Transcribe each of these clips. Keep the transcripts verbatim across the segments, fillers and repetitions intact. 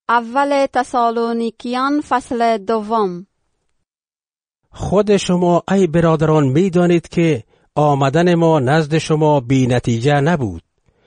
اول تسالونیکیان فصل دوم. خود شما ای برادران می دانید که آمدن ما نزد شما بی نتیجه نبود.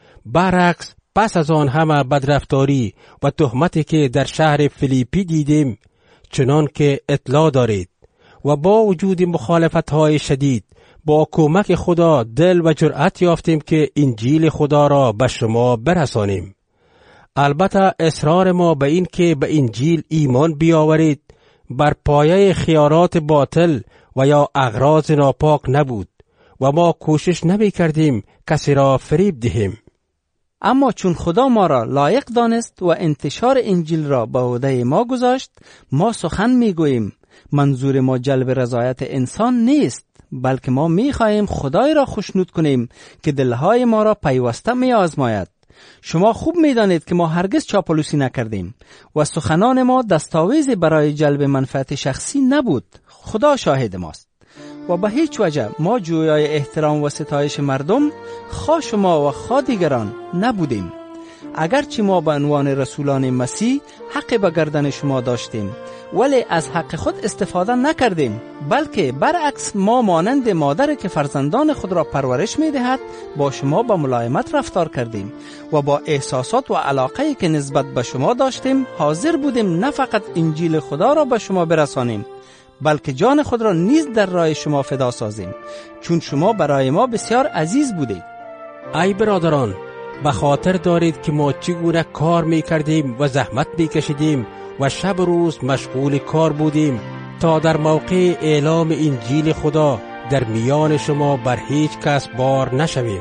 برعکس پس از آن همه بدرفتاری و تهمتی که در شهر فیلیپی دیدیم، چنان که اطلاع دارید، و با وجود مخالفت‌های شدید با کمک خدا دل و جرأت یافتیم که انجیل خدا را به شما برسانیم. البته اصرار ما به این که به انجیل ایمان بیاورید بر پایه خیارات باطل و یا اغراض ناپاک نبود و ما کوشش نمی کردیم کسی را فریب دهیم. اما چون خدا ما را لایق دانست و انتشار انجیل را به عهده ما گذاشت، ما سخن می گوییم. منظور ما جلب رضایت انسان نیست، بلکه ما می خواهیم خدای را خوشنود کنیم که دلهای ما را پیوسته می آزماید. شما خوب می دانید که ما هرگز چاپلوسی نکردیم و سخنان ما دستاویزی برای جلب منفعت شخصی نبود. خدا شاهد ماست. و به هیچ وجه ما جویای احترام و ستایش مردم، خواه شما و خواه دیگران، نبودیم. اگرچه ما به عنوان رسولان مسیح حق به گردن شما داشتیم، ولی از حق خود استفاده نکردیم، بلکه برعکس ما مانند مادر که فرزندان خود را پرورش می دهد با شما با ملایمت رفتار کردیم و با احساسات و علاقه‌ای که نسبت به شما داشتیم حاضر بودیم نه فقط انجیل خدا را به شما برسانیم، بلکه جان خود را نیز در راه شما فدا سازیم، چون شما برای ما بسیار عزیز بودید. ای برادران، به خاطر دارید که ما چگونه کار می کردیم و زحمت می کشیدیم و شب روز مشغول کار بودیم تا در موقع اعلام انجیل خدا در میان شما بر هیچ کس بار نشویم.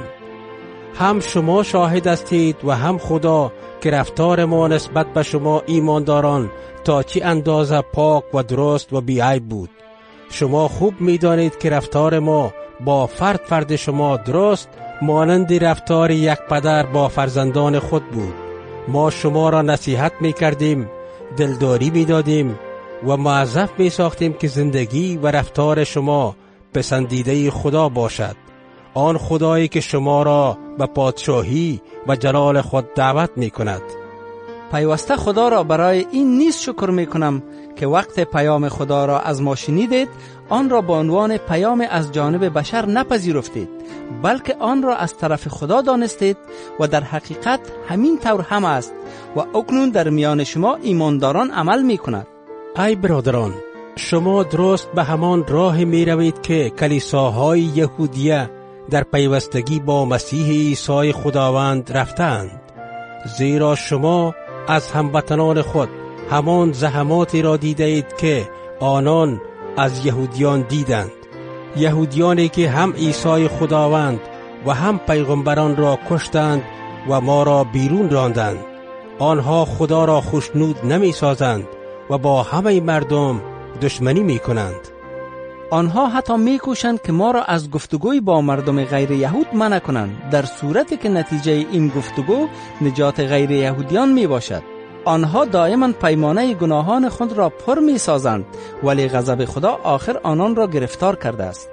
هم شما شاهد هستید و هم خدا که رفتار ما نسبت به شما ایمانداران تا چی اندازه پاک و درست و بی‌عیب بود. شما خوب می دانید که رفتار ما با فرد فرد شما درست مانند رفتار یک پدر با فرزندان خود بود. ما شما را نصیحت می کردیم، دلداری می دادیم و موظف می ساختیم که زندگی و رفتار شما پسندیده خدا باشد، آن خدایی که شما را به پادشاهی و جلال خود دعوت می کند. پیوسته خدا را برای این نیز شکر می کنم که وقت پیام خدا را از ما شنیدید، آن را به عنوان پیام از جانب بشر نپذیرفتید، بلکه آن را از طرف خدا دانستید و در حقیقت همین طور هم است و اکنون در میان شما ایمانداران عمل می کند. ای برادران، شما درست به همان راه می روید که کلیساهای یهودیه در پیوستگی با مسیح عیسی خداوند رفتند، زیرا شما از هموطنان خود همان زحماتی را دیدید که آنان از یهودیان دیدند، یهودیانی که هم عیسی خداوند و هم پیغمبران را کشتند و ما را بیرون راندند. آنها خدا را خوشنود نمی سازند و با همه مردم دشمنی می کنند. آنها حتی می کوشند که ما را از گفتگوی با مردم غیر یهود منع کنند، در صورتی که نتیجه این گفتگو نجات غیر یهودیان می باشد. آنها دائما پیمانه گناهان خود را پر می سازند، ولی غضب خدا آخر آنان را گرفتار کرده است.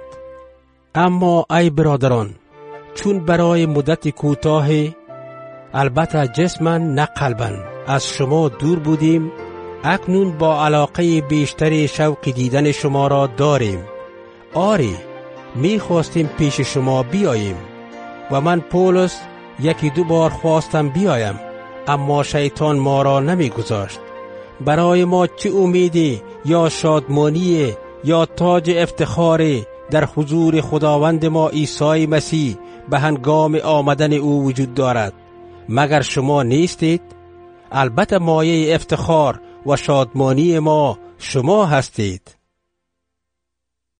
اما ای برادران، چون برای مدت کوتاه، البته جسما نه قلبا، از شما دور بودیم، اکنون با علاقه بیشتری شوق دیدن شما را داریم. آری، می خواستیم پیش شما بیاییم و من پولس یکی دو بار خواستم بیایم، اما شیطان ما را نمی گذاشت. برای ما چه امیدی یا شادمانی یا تاج افتخاری در حضور خداوند ما عیسی مسیح به هنگام آمدن او وجود دارد مگر شما نیستید؟ البته مایه افتخار و شادمانی ما شما هستید.